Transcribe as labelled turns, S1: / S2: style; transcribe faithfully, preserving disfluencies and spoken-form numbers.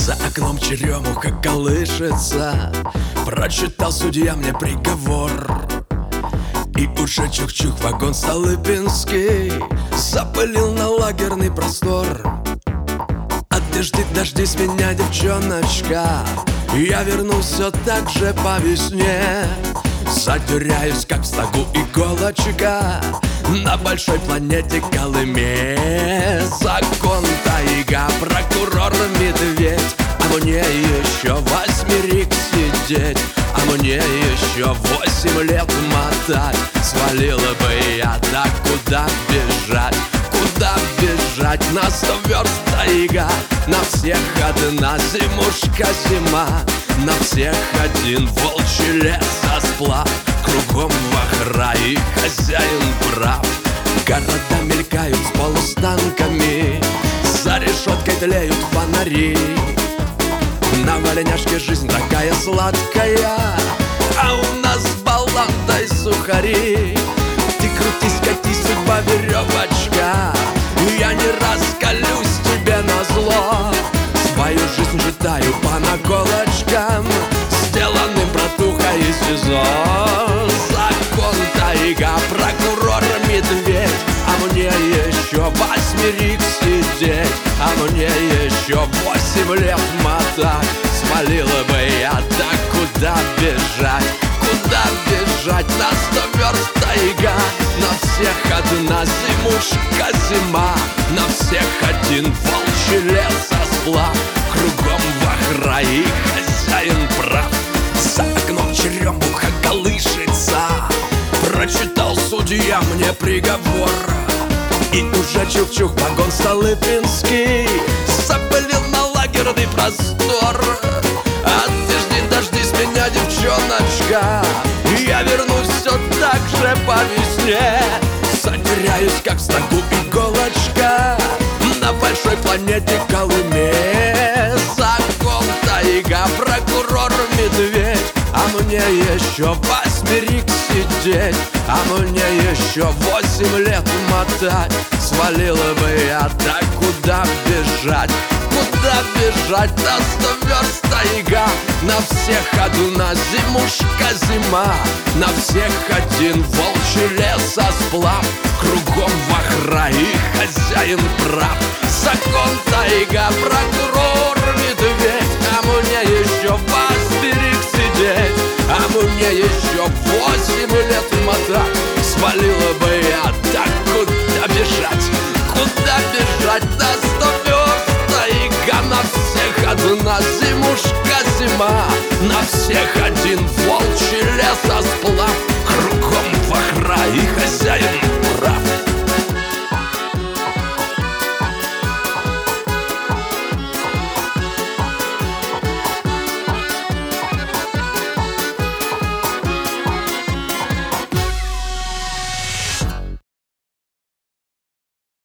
S1: За окном черемуха колышется, прочитал судья мне приговор. И уже чух-чух вагон Столыпинский запылил на лагерный простор. Отожди, дождись меня, девчоночка, я вернулся так же по весне. Затеряюсь, как в стогу иголочка, на большой планете Колыме. Закон, тайга, прокурор, медведь, а мне еще восьмерик сидеть, а мне еще восемь лет мотать. Свалила бы я, да куда бежать? Куда бежать? На сто верст тайга, на всех одна зимушка зима, на всех один волчий лесосплав. Кругом вахра и хозяин прав. Города мелькают с полустанками, за решеткой тлеют фонари. На валяняшке жизнь такая сладкая, а у нас баланда и сухари. Ты крутись, катись, судьба веревочка, я не раскалюсь тебе назло. Свою жизнь житаю по наколочкам, сделанным братухой из СИЗО. Закон, тайга, прокурор, медведь, а мне еще восьмерик сидеть, а мне еще восемь лет мотать. Свалила бы я, да куда бежать? Куда бежать? На сто верст тайга, на всех одна зимушка зима, на всех один волчий лесосплав. Кругом вахра и хозяин прав. За окном черемуха колышется, прочитал судья мне приговор. И уже чух-чух вагон Столыпинский запылил на лагерный простор. Отожди, дождись меня, девчоночка, я вернусь все так же по весне. Затеряюсь, как в стогу иголочка, на большой планете Колыме. Закон, тайга, прокурор, медведь, а мне еще восьмерик сидеть, а мне еще восемь лет мотать. Свалила бы я, да куда бежать? Куда бежать? На сто верст тайга, на всех одна зимушка зима, на всех один волчий лесосплав. Кругом вахра и хозяин прав. Закон, тайга, прокурор, медведь, а мне еще восьмерик сидеть, а мне еще восемь лет мотать. Свалила бы я, да куда бежать? Куда бежать? На сто верст тайга, на всех одна зимушка зима, на всех один